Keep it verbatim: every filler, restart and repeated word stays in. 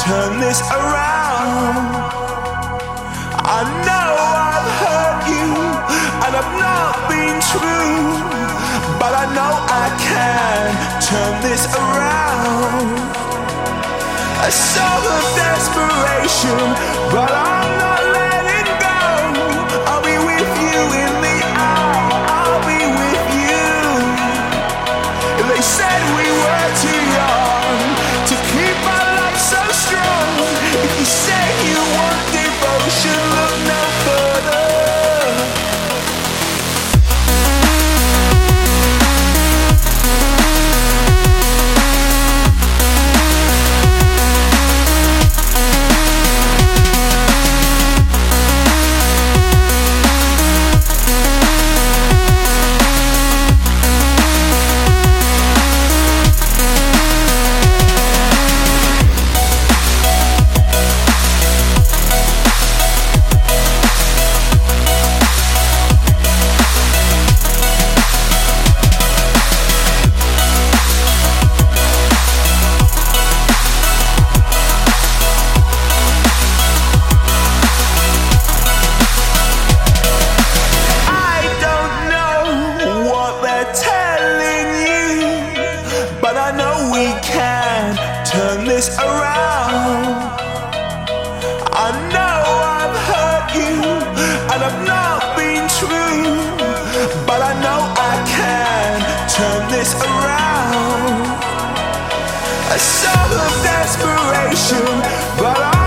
turn this around. I know I've hurt you and I've not been true, but I know I can turn this around. A song of desperation, but I'm not letting go. I'll be with you in the hour, I'll be with you. They said we were too young to keep our love so strong. If you say you want devotion, look no further. Turn this around. I know I've hurt you and I've not been true, but I know I can turn this around. A song of desperation, but I